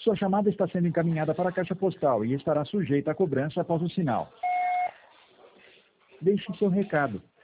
Sua chamada está sendo encaminhada para a caixa postal e estará sujeita a cobrança após o sinal. Deixe seu recado.